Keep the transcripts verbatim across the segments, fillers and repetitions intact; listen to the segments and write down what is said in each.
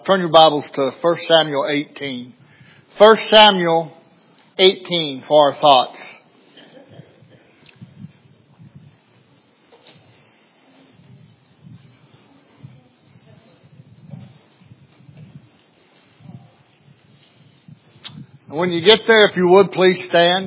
Turn your Bibles to First Samuel eighteen. First Samuel eighteen for our thoughts. And when you get there, if you would, please stand.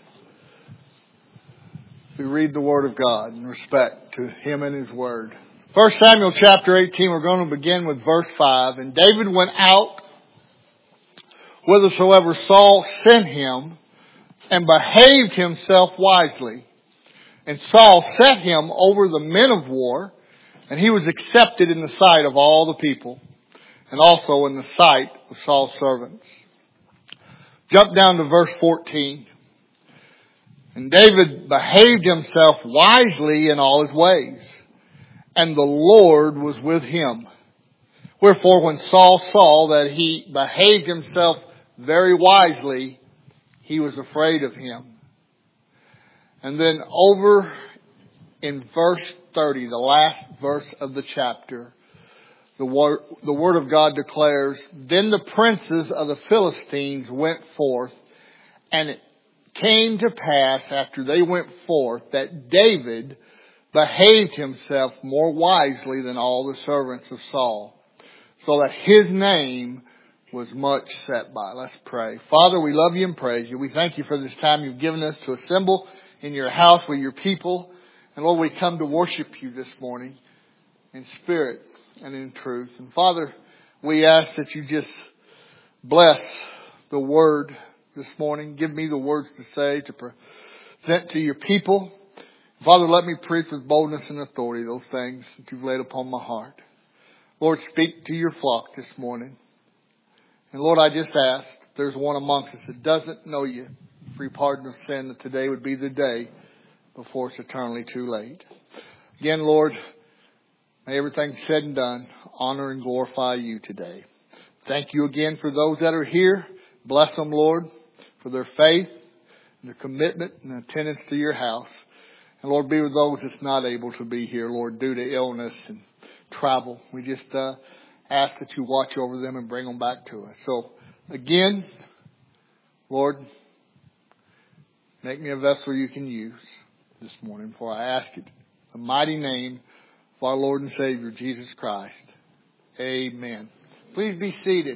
We read the Word of God in respect to Him and His Word. First Samuel chapter eighteen, we're going to begin with verse five. And David went out whithersoever Saul sent him, and behaved himself wisely. And Saul set him over the men of war, and he was accepted in the sight of all the people, and also in the sight of Saul's servants. Jump down to verse fourteen. And David behaved himself wisely in all his ways, and the Lord was with him. Wherefore, when Saul saw that he behaved himself very wisely, he was afraid of him. And then over in verse thirty, the last verse of the chapter, the word, the word of God declares, Then the princes of the Philistines went forth, and it came to pass after they went forth that David behaved himself more wisely than all the servants of Saul, so that his name was much set by. Let's pray. Father, we love you and praise you. We thank you for this time you've given us to assemble in your house with your people. And Lord, we come to worship you this morning in spirit and in truth. And Father, we ask that you just bless the word this morning. Give me the words to say, to present to your people. Father, let me preach with boldness and authority those things that you've laid upon my heart. Lord, speak to your flock this morning. And Lord, I just ask, if there's one amongst us that doesn't know you, free pardon of sin, that today would be the day before it's eternally too late. Again, Lord, may everything said and done honor and glorify you today. Thank you again for those that are here. Bless them, Lord, for their faith and their commitment and attendance to your house. And Lord, be with those that's not able to be here, Lord, due to illness and travel. We just uh, ask that you watch over them and bring them back to us. So, again, Lord, make me a vessel you can use this morning, for I ask it in the mighty name of our Lord and Savior, Jesus Christ. Amen. Please be seated.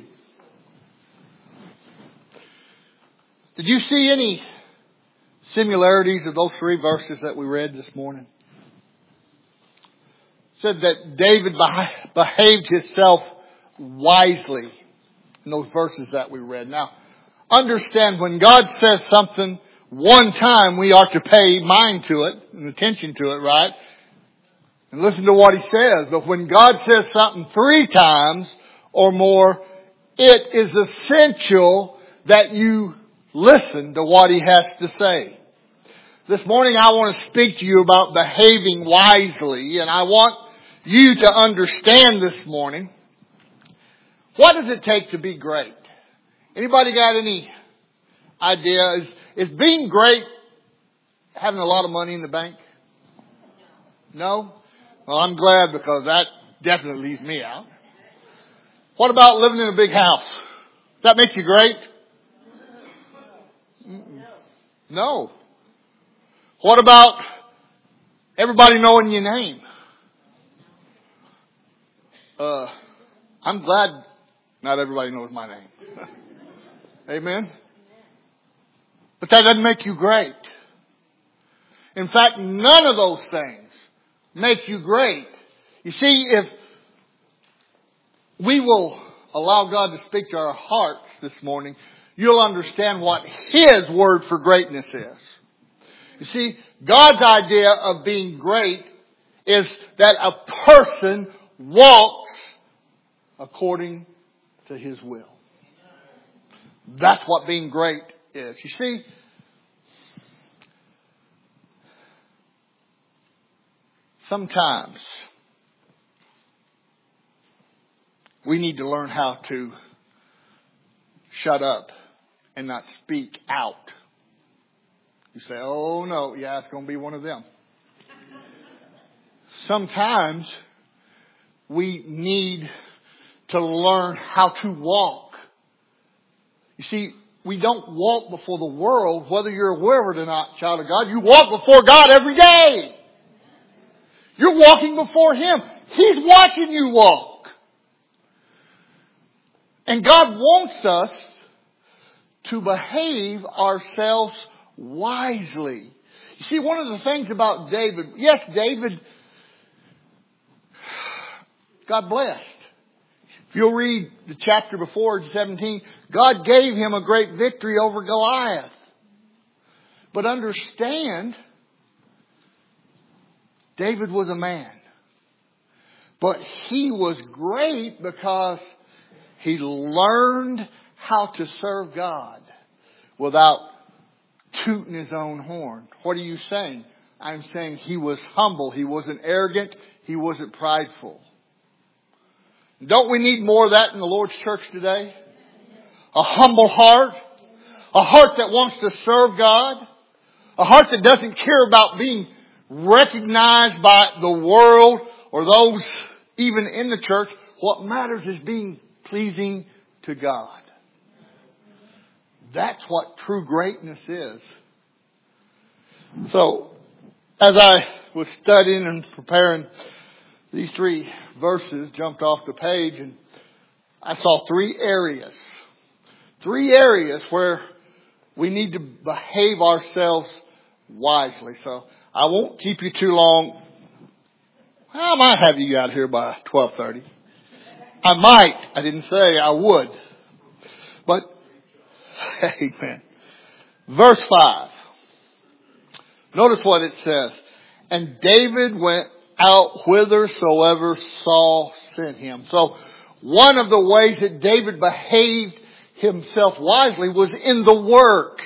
Did you see any similarities of those three verses that we read this morning? It said that David behaved himself wisely in those verses that we read. Now, understand, when God says something one time, we are to pay mind to it and attention to it, right? And listen to what he says. But when God says something three times or more, it is essential that you listen to what he has to say. This morning I want to speak to you about behaving wisely, and I want you to understand this morning, what does it take to be great? Anybody got any idea? Is, is being great having a lot of money in the bank? No? Well, I'm glad, because that definitely leaves me out. What about living in a big house? Does that make you great? Mm-mm. No. What about everybody knowing your name? Uh, I'm glad not everybody knows my name. Amen? But that doesn't make you great. In fact, none of those things make you great. You see, if we will allow God to speak to our hearts this morning, you'll understand what His word for greatness is. You see, God's idea of being great is that a person walks according to His will. That's what being great is. You see, sometimes we need to learn how to shut up and not speak out. You say, oh no, yeah, it's going to be one of them. Sometimes we need to learn how to walk. You see, we don't walk before the world, whether you're aware of it or not, child of God. You walk before God every day. You're walking before Him. He's watching you walk. And God wants us to behave ourselves wisely. You see, one of the things about David, yes, David, God blessed. If you'll read the chapter before, seventeen, God gave him a great victory over Goliath. But understand, David was a man. But he was great because he learned how to serve God without tooting his own horn. What are you saying? I'm saying he was humble. He wasn't arrogant. He wasn't prideful. Don't we need more of that in the Lord's church today? A humble heart. A heart that wants to serve God. A heart that doesn't care about being recognized by the world or those even in the church. What matters is being pleasing to God. That's what true greatness is. So, as I was studying and preparing, these three verses jumped off the page and I saw three areas. Three areas where we need to behave ourselves wisely. So I won't keep you too long. I might have you out here by twelve thirty. I might. I didn't say I would. But, amen. Verse five. Notice what it says. And David went out whithersoever Saul sent him. So one of the ways that David behaved himself wisely was in the work.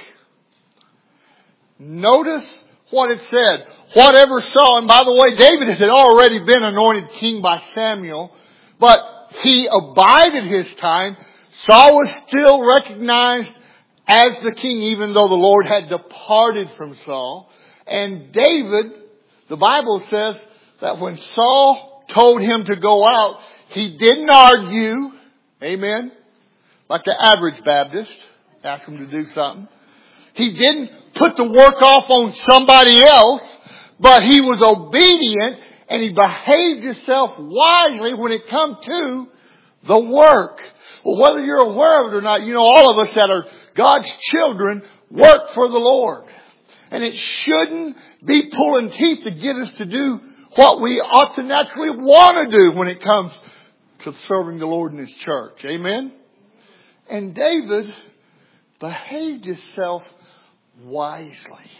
Notice what it said. Whatever Saul, and by the way, David had already been anointed king by Samuel, but he abided his time. Saul was still recognized as the king, even though the Lord had departed from Saul. And David, the Bible says that when Saul told him to go out, he didn't argue. Amen. Like the average Baptist. Ask him to do something. He didn't put the work off on somebody else, but he was obedient and he behaved himself wisely when it come to the work. Well, whether you're aware of it or not, you know, all of us that are God's children work for the Lord. And it shouldn't be pulling teeth to get us to do what we ought to naturally want to do when it comes to serving the Lord in His church. Amen? And David behaved himself wisely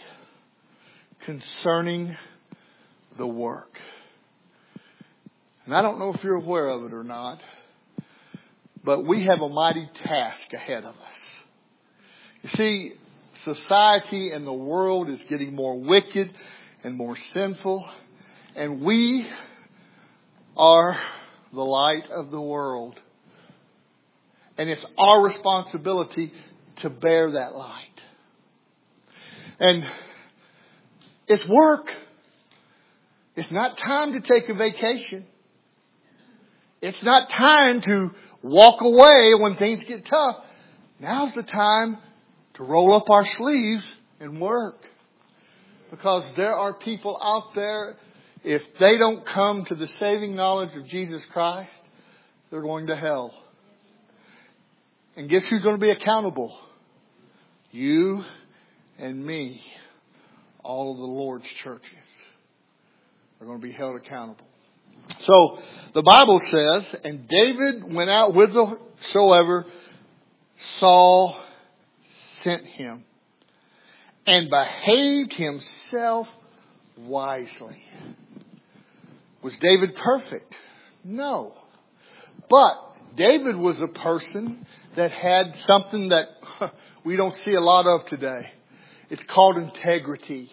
concerning the work. And I don't know if you're aware of it or not, but we have a mighty task ahead of us. You see, society and the world is getting more wicked and more sinful. And we are the light of the world. And it's our responsibility to bear that light. And it's work. It's not time to take a vacation. It's not time to walk away when things get tough. Now's the time to roll up our sleeves and work. Because there are people out there, if they don't come to the saving knowledge of Jesus Christ, they're going to hell. And guess who's going to be accountable? You and me. All of the Lord's churches are going to be held accountable. So the Bible says, and David went out whithersoever Saul sent him, and behaved himself wisely. Was David perfect? No. But David was a person that had something that we don't see a lot of today. It's called integrity.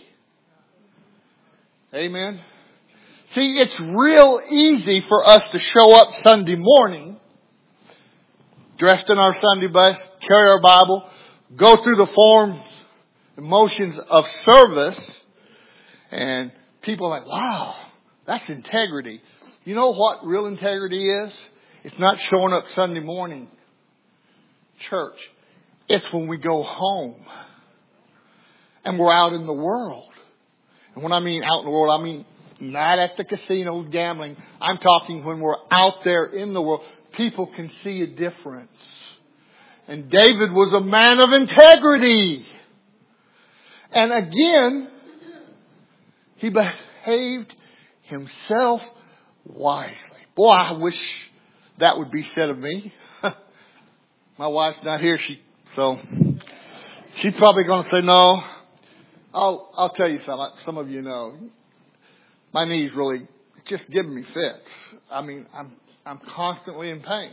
Amen. See, it's real easy for us to show up Sunday morning, dressed in our Sunday best, carry our Bible, go through the forms and motions of service, and people are like, wow, that's integrity. You know what real integrity is? It's not showing up Sunday morning church. It's when we go home and we're out in the world. And when I mean out in the world, I mean not at the casino gambling. I'm talking when we're out there in the world. People can see a difference. And David was a man of integrity. And again, he behaved himself wisely. Boy, I wish that would be said of me. My wife's not here, she so she's probably going to say no. I'll I'll tell you something. Some of you know, my knees really just giving me fits. I mean, I'm I'm constantly in pain.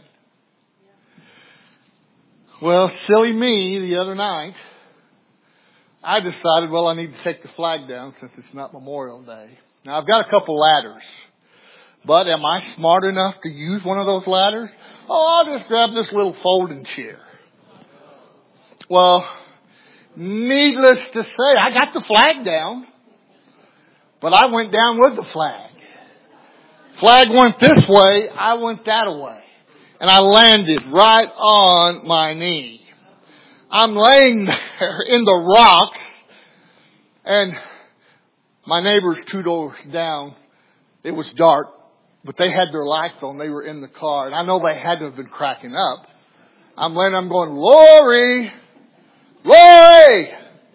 Well, silly me, the other night, I decided, well, I need to take the flag down since it's not Memorial Day. Now, I've got a couple ladders. But am I smart enough to use one of those ladders? Oh, I'll just grab this little folding chair. Well, needless to say, I got the flag down. But I went down with the flag. Flag went this way, I went that way. And I landed right on my knee. I'm laying there in the rocks. And my neighbors two doors down, it was dark. But they had their lights on. They were in the car. And I know they had to have been cracking up. I'm laying, I'm going, Lori! Lori!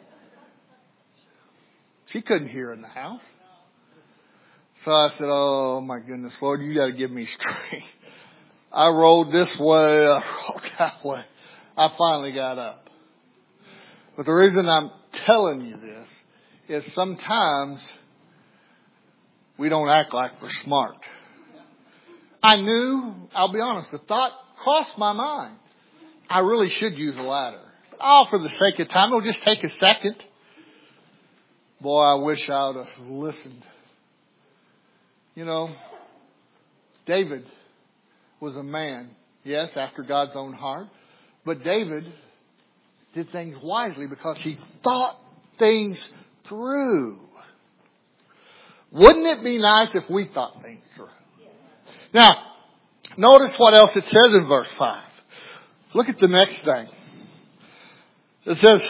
She couldn't hear in the house. So I said, oh my goodness, Lord, you got to give me strength. I rolled this way, I rolled that way. I finally got up. But the reason I'm telling you this is sometimes we don't act like we're smart. I knew, I'll be honest, the thought crossed my mind. I really should use a ladder. But oh, for the sake of time, it'll just take a second. Boy, I wish I would have listened. You know, David was a man, yes, after God's own heart. But David did things wisely because he thought things through. Wouldn't it be nice if we thought things through? Now, notice what else it says in verse five. Look at the next thing. It says,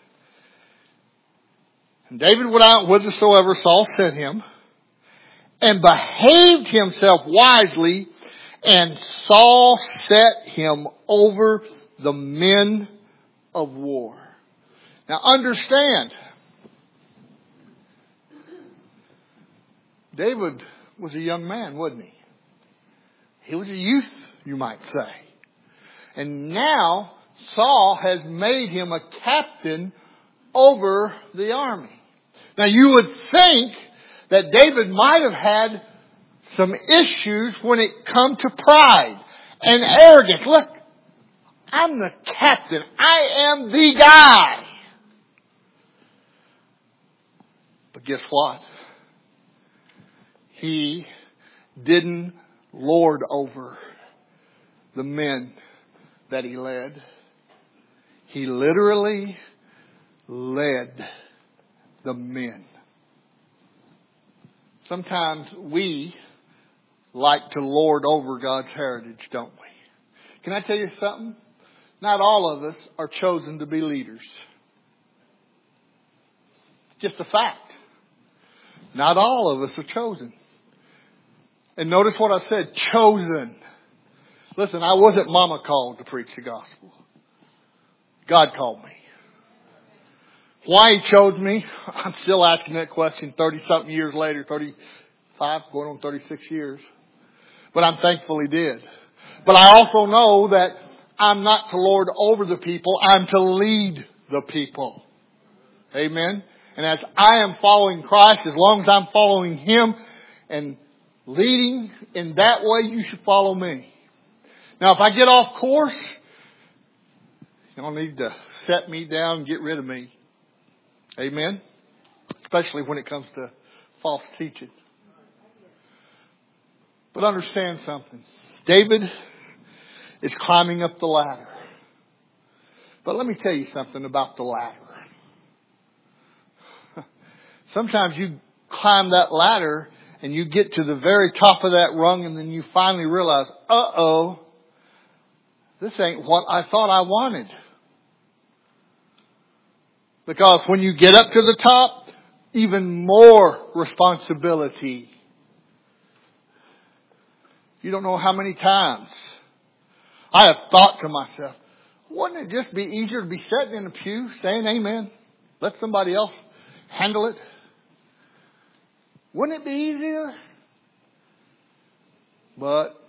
and David went out whithersoever Saul sent him, and behaved himself wisely, and Saul set him over the men of war. Now understand, David was a young man, wasn't he? He was a youth, you might say. And now Saul has made him a captain over the army. Now you would think that David might have had some issues when it come to pride and arrogance. Look, I'm the captain. I am the guy. But guess what? He didn't lord over the men that he led. He literally led the men. Sometimes we like to lord over God's heritage, don't we? Can I tell you something? Not all of us are chosen to be leaders. Just a fact. Not all of us are chosen. And notice what I said, chosen. Listen, I wasn't mama called to preach the gospel. God called me. Why he chose me, I'm still asking that question thirty-something years later, thirty-five, going on thirty-six years. But I'm thankful he did. But I also know that I'm not to lord over the people, I'm to lead the people. Amen? And as I am following Christ, as long as I'm following him and leading in that way, you should follow me. Now, if I get off course, you don't need to set me down and get rid of me. Amen? Especially when it comes to false teaching. But understand something. David is climbing up the ladder. But let me tell you something about the ladder. Sometimes you climb that ladder and you get to the very top of that rung, and then you finally realize, uh-oh, this ain't what I thought I wanted. Because when you get up to the top, even more responsibility. You don't know how many times I have thought to myself, wouldn't it just be easier to be sitting in a pew saying amen? Let somebody else handle it. Wouldn't it be easier? But,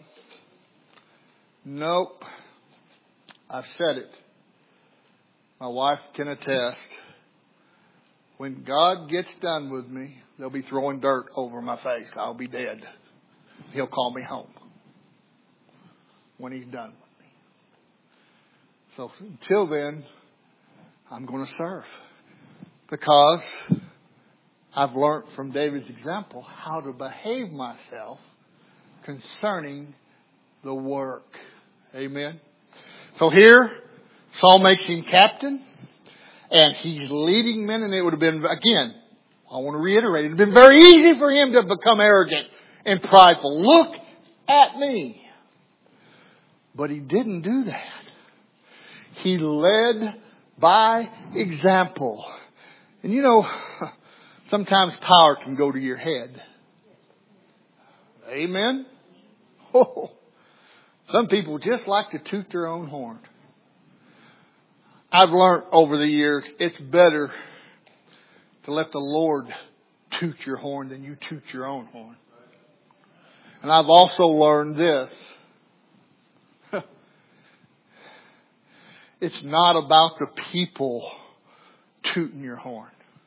nope. I've said it. My wife can attest. When God gets done with me, they'll be throwing dirt over my face. I'll be dead. He'll call me home when He's done with me. So until then, I'm going to serve. Because I've learned from David's example how to behave myself concerning the work. Amen. So here, Saul makes him captain. And he's leading men, and it would have been, again, I want to reiterate, it would have been very easy for him to become arrogant and prideful. Look at me. But he didn't do that. He led by example. And you know, sometimes power can go to your head. Amen? Oh, some people just like to toot their own horn. I've learned over the years, it's better to let the Lord toot your horn than you toot your own horn. And I've also learned this. It's not about the people tooting your horn.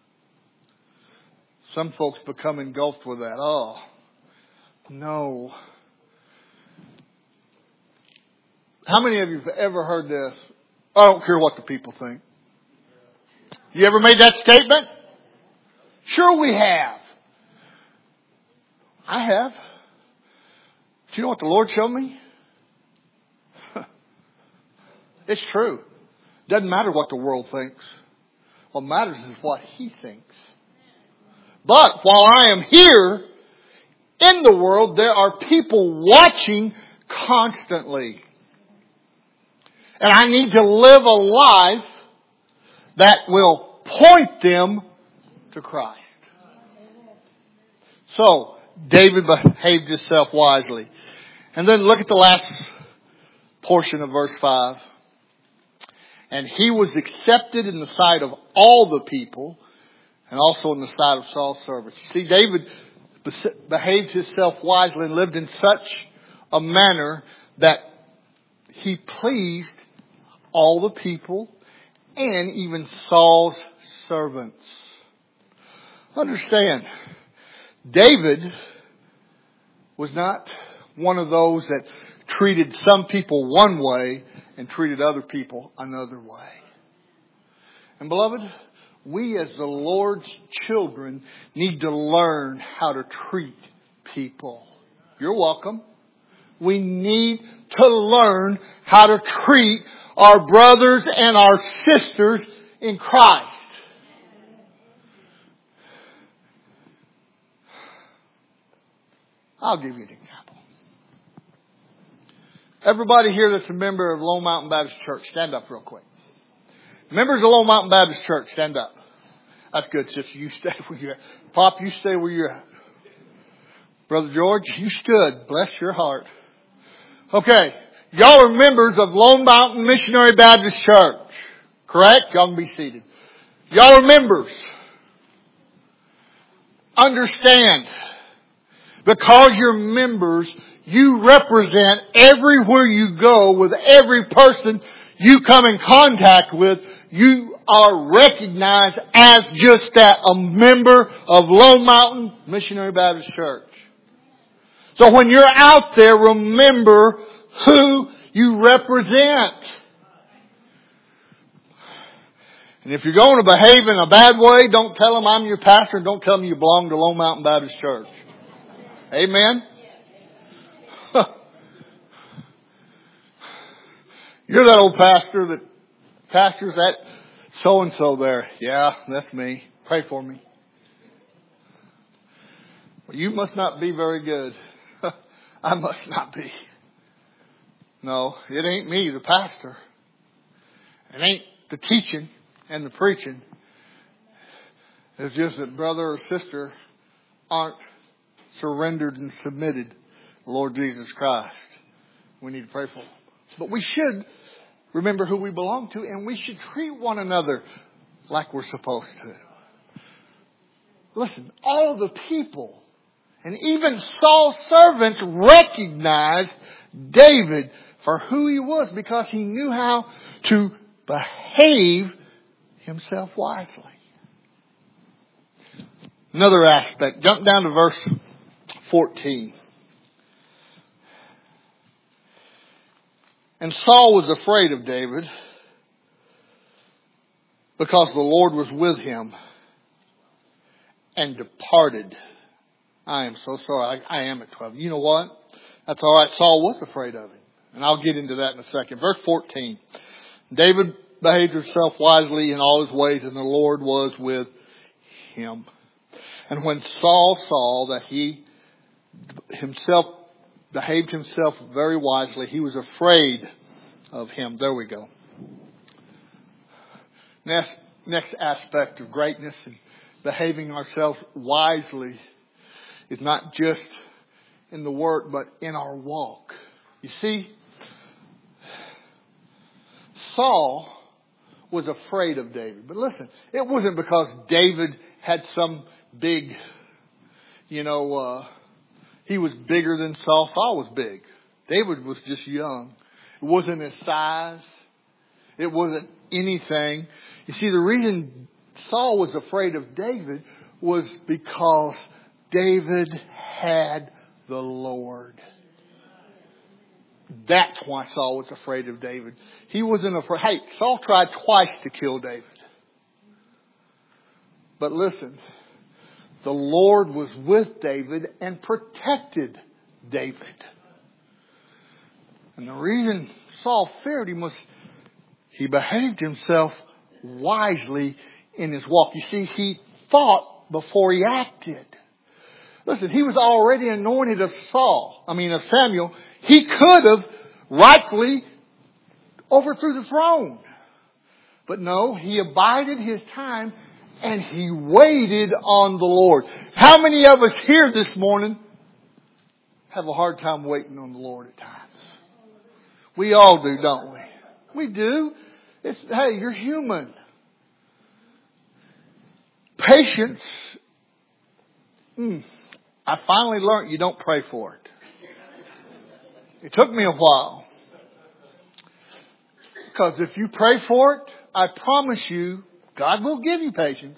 Some folks become engulfed with that. Oh, no. How many of you have ever heard this? I don't care what the people think. You ever made that statement? Sure we have. I have. Do you know what the Lord showed me? It's true. Doesn't matter what the world thinks. What matters is what He thinks. But while I am here in the world, there are people watching constantly. And I need to live a life that will point them to Christ. So, David behaved himself wisely. And then look at the last portion of verse five. And he was accepted in the sight of all the people, and also in the sight of Saul's servants. You see, David behaved himself wisely and lived in such a manner that he pleased all the people and even Saul's servants. Understand, David was not one of those that treated some people one way and treated other people another way. And beloved, we as the Lord's children need to learn how to treat people. You're welcome. We need to learn how to treat our brothers and our sisters in Christ. I'll give you an example. Everybody here that's a member of Lone Mountain Baptist Church, stand up real quick. Members of Lone Mountain Baptist Church, stand up. That's good, sister. You stay where you're at. Pop, you stay where you're at. Brother George, you stood. Bless your heart. Okay. Y'all are members of Lone Mountain Missionary Baptist Church. Correct? Y'all can be seated. Y'all are members. Understand. Because you're members, you represent everywhere you go with every person you come in contact with. You are recognized as just that, a member of Lone Mountain Missionary Baptist Church. So when you're out there, remember who you represent. And if you're going to behave in a bad way, don't tell them I'm your pastor and don't tell them you belong to Lone Mountain Baptist Church. Amen? You're that old pastor that pastors that so-and-so there. Yeah, that's me. Pray for me. Well, you must not be very good. I must not be. No, it ain't me, the pastor. It ain't the teaching and the preaching. It's just that brother or sister aren't surrendered and submitted to the Lord Jesus Christ. We need to pray for them. But we should remember who we belong to, and we should treat one another like we're supposed to. Listen, all the people and even Saul's servants recognized David for who he was because he knew how to behave himself wisely. Another aspect. Jump down to verse fourteen. And Saul was afraid of David because the Lord was with him and departed. I am so sorry. I, I am at twelve. You know what? That's all right. Saul was afraid of him. And I'll get into that in a second. Verse fourteen. David behaved himself wisely in all his ways, and the Lord was with him. And when Saul saw that he himself behaved himself very wisely, he was afraid of him. There we go. Next, next aspect of greatness and behaving ourselves wisely is not just in the word, but in our walk. You see, Saul was afraid of David. But listen, it wasn't because David had some big, you know, uh, he was bigger than Saul. Saul was big. David was just young. It wasn't his size. It wasn't anything. You see, the reason Saul was afraid of David was because David had the Lord. That's why Saul was afraid of David. He wasn't afraid. Hey, Saul tried twice to kill David. But listen, the Lord was with David and protected David. And the reason Saul feared him was he behaved himself wisely in his walk. You see, he thought before he acted. Listen, he was already anointed of Saul. I mean, of Samuel. He could have rightfully overthrew the throne. But no, he abided his time and he waited on the Lord. How many of us here this morning have a hard time waiting on the Lord at times? We all do, don't we? We do. It's, hey, you're human. Patience. Mm, I finally learned you don't pray for it. It took me a while. Because if you pray for it, I promise you, God will give you patience.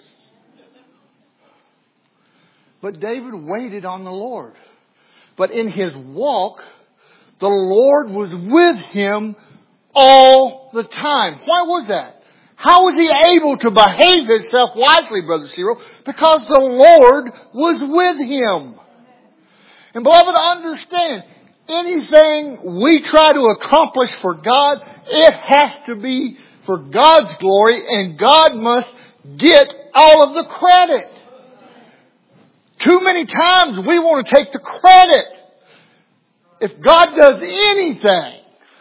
But David waited on the Lord. But in his walk, the Lord was with him all the time. Why was that? How was he able to behave himself wisely, Brother Cyril? Because the Lord was with him. And beloved, understand, anything we try to accomplish for God, it has to be for God's glory, and God must get all of the credit. Too many times we want to take the credit. If God does anything,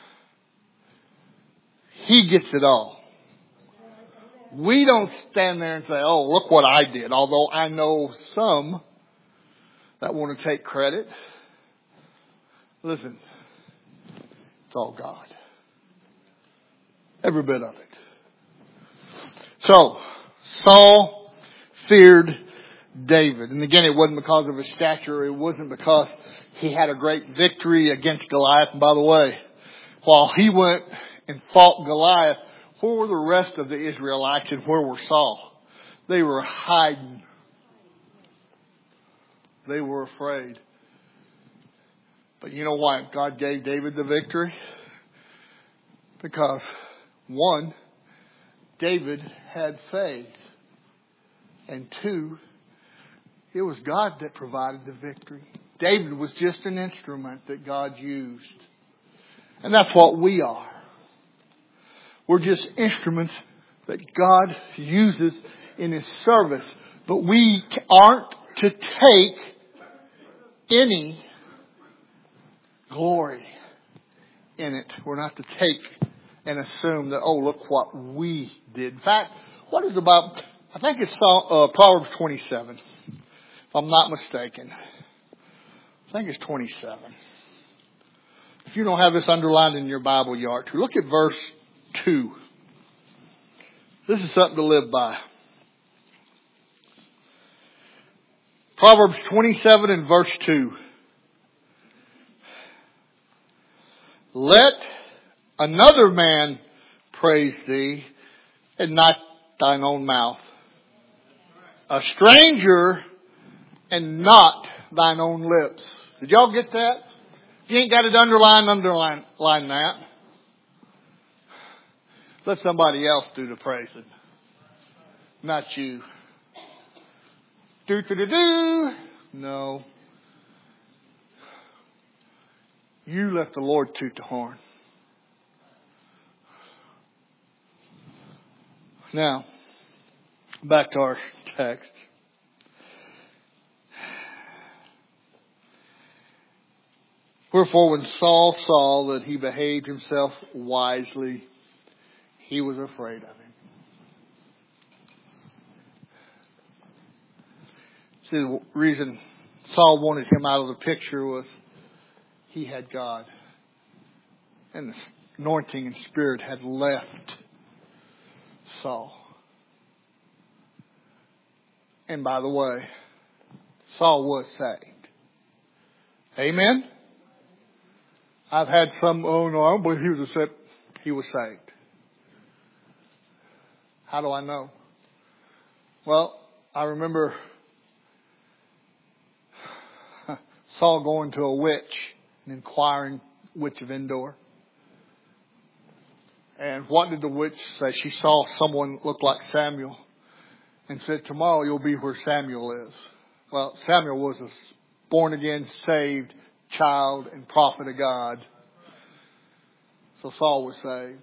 He gets it all. We don't stand there and say, oh, look what I did. Although I know some that want to take credit. Listen, it's all God. Every bit of it. So, Saul feared David. And again, it wasn't because of his stature. It wasn't because he had a great victory against Goliath. And by the way, while he went and fought Goliath, where were the rest of the Israelites and where were Saul? They were hiding. They were afraid. But you know why God gave David the victory? Because, one, David had faith. And two, it was God that provided the victory. David was just an instrument that God used. And that's what we are. We're just instruments that God uses in His service. But we aren't to take any glory in it. We're not to take and assume that, oh, look what we did. In fact, what is about, I think it's uh, Proverbs twenty-seven, if I'm not mistaken. I think it's twenty-seven. If you don't have this underlined in your Bible, you ought to. Look at verse two. This is something to live by. Proverbs twenty-seven and verse two. Let another man praise thee, and not thine own mouth. A stranger, and not thine own lips. Did y'all get that? If you ain't got it underlined, underline line that. Let somebody else do the praising. Not you. Do do do do. No. You let the Lord toot the horn. Now, back to our text. Wherefore when Saul saw that he behaved himself wisely, he was afraid of him. See, the reason Saul wanted him out of the picture was he had God. And the anointing and spirit had left Saul. And by the way, Saul was saved. Amen? I've had some, oh no, I don't believe he was saved. He was saved. How do I know? Well, I remember Saul going to a witch and inquiring, witch of Endor. And what did the witch say? She saw someone look like Samuel and said, tomorrow you'll be where Samuel is. Well, Samuel was a born again, saved child and prophet of God. So Saul was saved.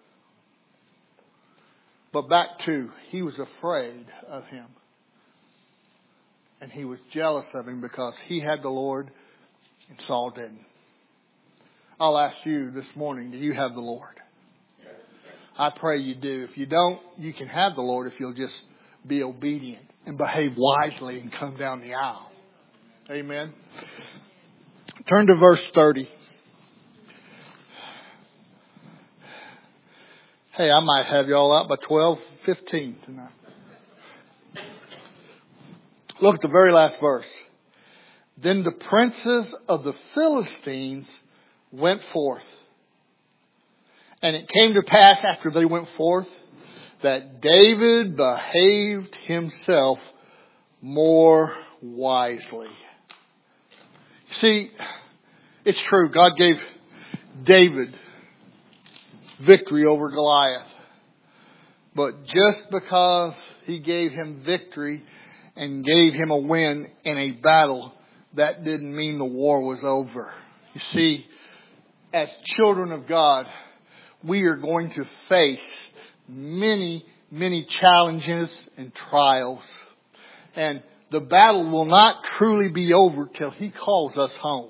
But back to, he was afraid of him. And he was jealous of him because he had the Lord and Saul didn't. I'll ask you this morning, do you have the Lord? I pray you do. If you don't, you can have the Lord if you'll just be obedient and behave wisely and come down the aisle. Amen. Turn to verse thirty. Hey, I might have y'all out by twelve fifteen tonight. Look at the very last verse. Then the princes of the Philistines went forth. And it came to pass after they went forth that David behaved himself more wisely. See, it's true. God gave David victory over Goliath. But just because he gave him victory and gave him a win in a battle, that didn't mean the war was over. You see, as children of God, we are going to face many, many challenges and trials. And the battle will not truly be over till he calls us home.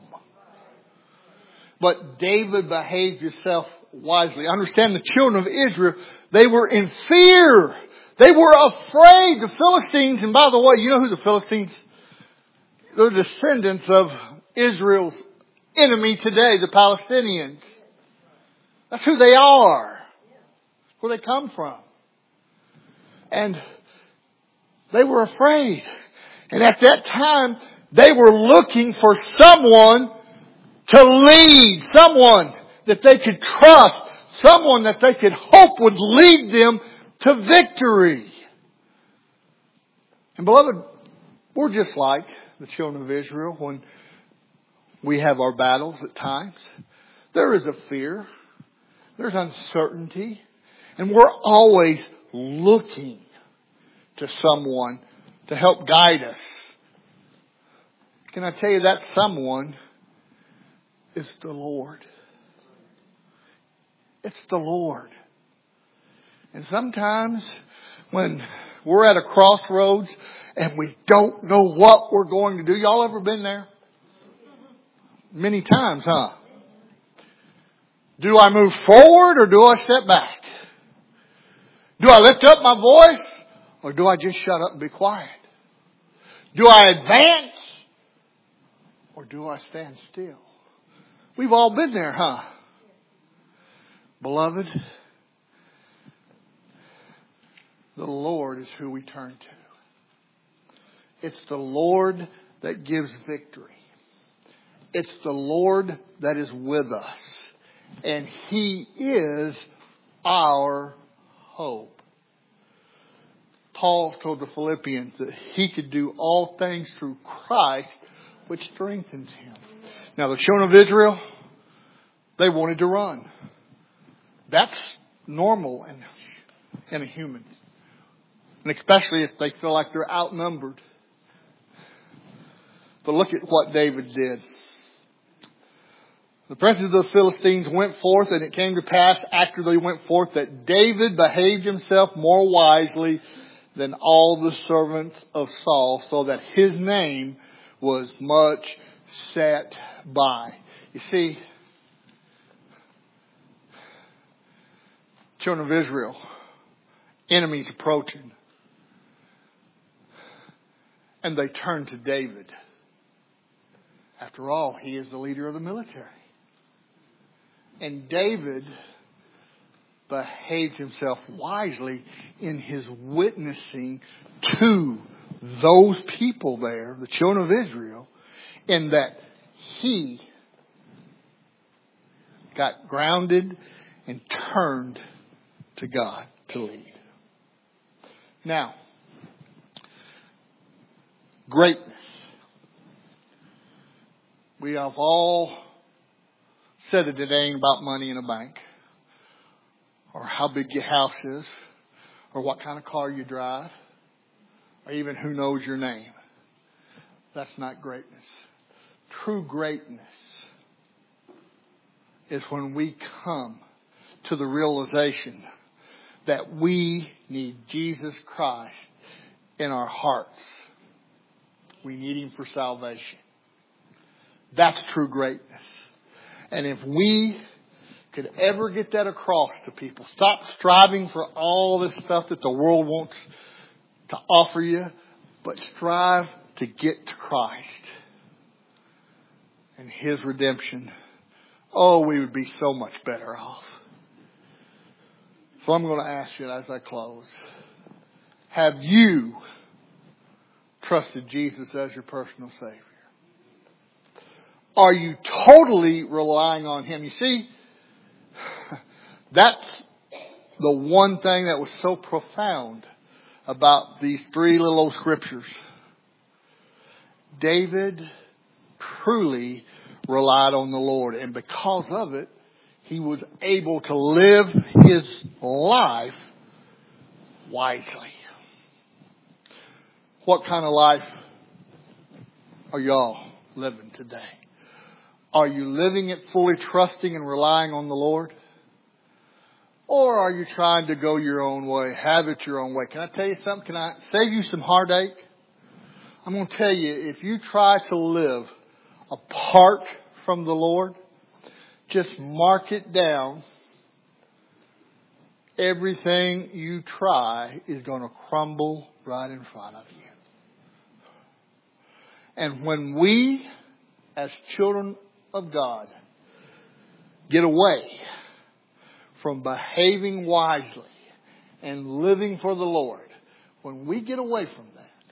But David behaved himself wisely. Understand, the children of Israel, they were in fear. They were afraid. The Philistines, and by the way, you know who the Philistines? They're descendants of Israel's enemy today, the Palestinians. That's who they are. Where they come from. And they were afraid. And at that time, they were looking for someone to lead. Someone that they could trust. Someone that they could hope would lead them to victory. And beloved, we're just like the children of Israel when we have our battles at times. There is a fear. There's uncertainty. And we're always looking to someone to help guide us. Can I tell you that someone is the Lord? It's the Lord. And sometimes when we're at a crossroads and we don't know what we're going to do. Y'all ever been there? many times, huh? Do I move forward or do I step back? Do I lift up my voice or do I just shut up and be quiet? Do I advance or do I stand still? We've all been there, huh? Beloved, the Lord is who we turn to. It's the Lord that gives victory. It's the Lord that is with us. And He is our hope. Paul told the Philippians that he could do all things through Christ, which strengthens him. Now the children of Israel, they wanted to run. That's normal in, in a human. And especially if they feel like they're outnumbered. But look at what David did. The princes of the Philistines went forth, and it came to pass after they went forth that David behaved himself more wisely than all the servants of Saul, so that his name was much set by. You see, children of Israel, enemies approaching, and they turned to David. After all, he is the leader of the military. And David behaved himself wisely in his witnessing to those people there, the children of Israel, in that he got grounded and turned to God to lead. Now, greatness. We have all said that it ain't about money in a bank, or how big your house is, or what kind of car you drive, or even who knows your name. That's not greatness. True greatness is when we come to the realization that we need Jesus Christ in our hearts. We need Him for salvation. That's true greatness. And if we could ever get that across to people, stop striving for all this stuff that the world wants to offer you, but strive to get to Christ and His redemption. Oh, we would be so much better off. So I'm going to ask you as I close, have you trusted Jesus as your personal Savior? Are you totally relying on Him? You see, that's the one thing that was so profound about these three little old scriptures. David truly relied on the Lord, and because of it, he was able to live his life wisely. What kind of life are y'all living today? Are you living it fully trusting and relying on the Lord? Or are you trying to go your own way, have it your own way? Can I tell you something? Can I save you some heartache? I'm going to tell you, if you try to live apart from the Lord, just mark it down. Everything you try is going to crumble right in front of you. And when we, as children of God, get away from behaving wisely and living for the Lord, when we get away from that,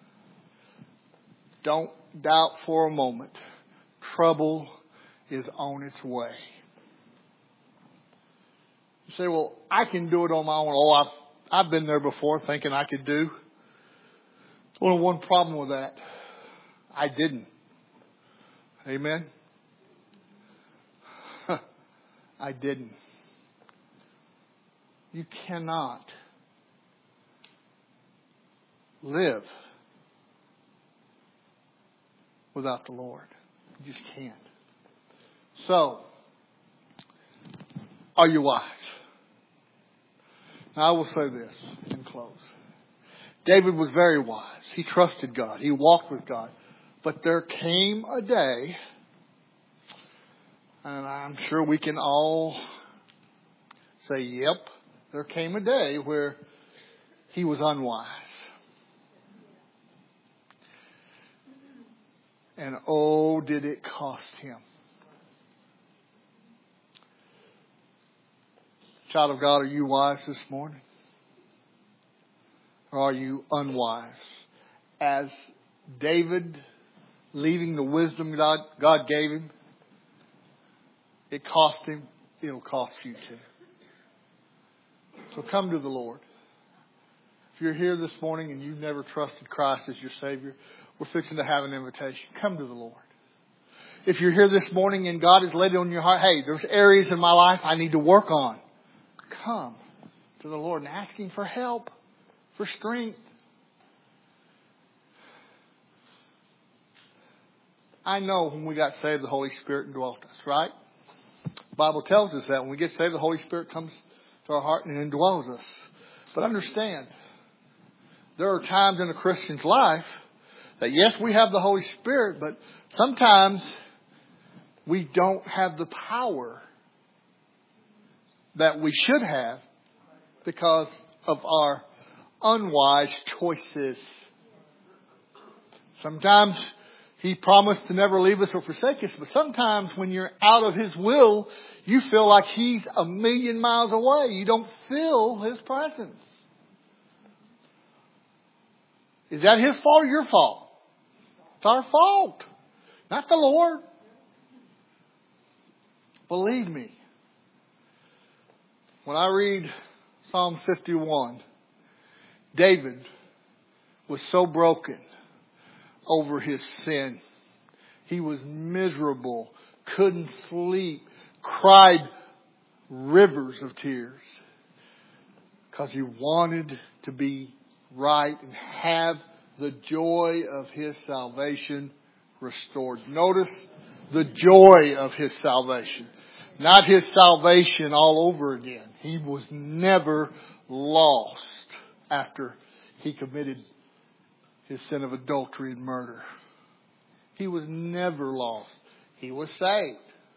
don't doubt for a moment, trouble is on its way. You say, well, I can do it on my own. Oh, I've, I've been there before thinking I could do. There's only one problem with that. I didn't. Amen? I didn't. You cannot live without the Lord. You just can't. So, are you wise? Now I will say this in close. David was very wise. He trusted God. He walked with God. But there came a day And I'm sure we can all say, yep, there came a day where he was unwise. And oh, did it cost him. Child of God, are you wise this morning? Or are you unwise? As David, leaving the wisdom God, God gave him, it cost him, it'll cost you too. So come to the Lord. If you're here this morning and you've never trusted Christ as your Savior, we're fixing to have an invitation. Come to the Lord. If you're here this morning and God has laid it on your heart, hey, there's areas in my life I need to work on. Come to the Lord and ask Him for help, for strength. I know when we got saved, the Holy Spirit indwelt us, right? The Bible tells us that when we get saved, the Holy Spirit comes to our heart and indwells us. But understand, there are times in a Christian's life that yes, we have the Holy Spirit, but sometimes we don't have the power that we should have because of our unwise choices. Sometimes He promised to never leave us or forsake us, but sometimes when you're out of His will, you feel like He's a million miles away. You don't feel His presence. Is that His fault or your fault? It's our fault, not the Lord. Believe me, when I read Psalm fifty-one, David was so broken over his sin. He was miserable, couldn't sleep, cried rivers of tears because he wanted to be right and have the joy of his salvation restored. Notice the joy of his salvation, not his salvation all over again. He was never lost after he committed his sin of adultery and murder. He was never lost. He was saved.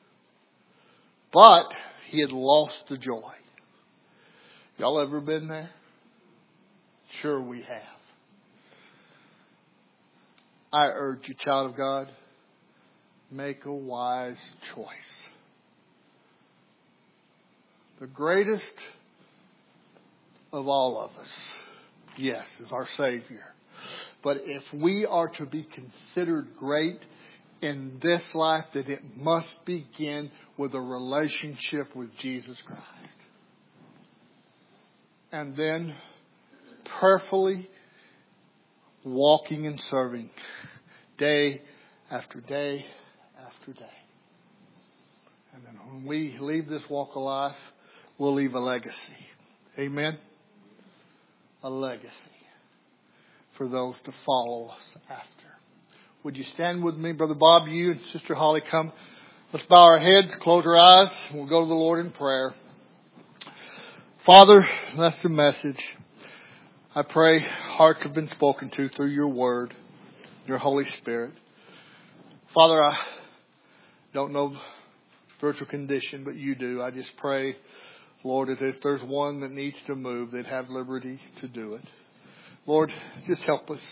But he had lost the joy. Y'all ever been there? Sure we have. I urge you, child of God, make a wise choice. The greatest of all of us, yes, is our Savior. But if we are to be considered great in this life, then it must begin with a relationship with Jesus Christ. And then prayerfully walking and serving day after day after day. And then when we leave this walk of life, we'll leave a legacy. Amen? A legacy for those to follow us after. Would you stand with me, Brother Bob? You and Sister Holly, come. Let's bow our heads, close our eyes, and we'll go to the Lord in prayer. Father, that's the message. I pray hearts have been spoken to through your word, your Holy Spirit. Father, I don't know spiritual condition, but you do. I just pray, Lord, that if there's one that needs to move, they'd have liberty to do it. Lord, just help us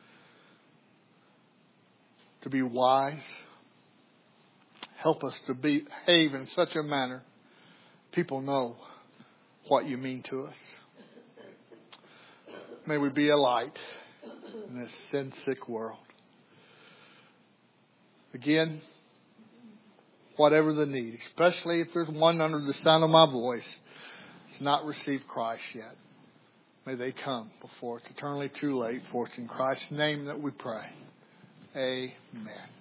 to be wise. Help us to behave in such a manner people know what you mean to us. May we be a light in this sin-sick world. Again, whatever the need, especially if there's one under the sound of my voice that's not received Christ yet, may they come before it's eternally too late. For it's in Christ's name that we pray. Amen.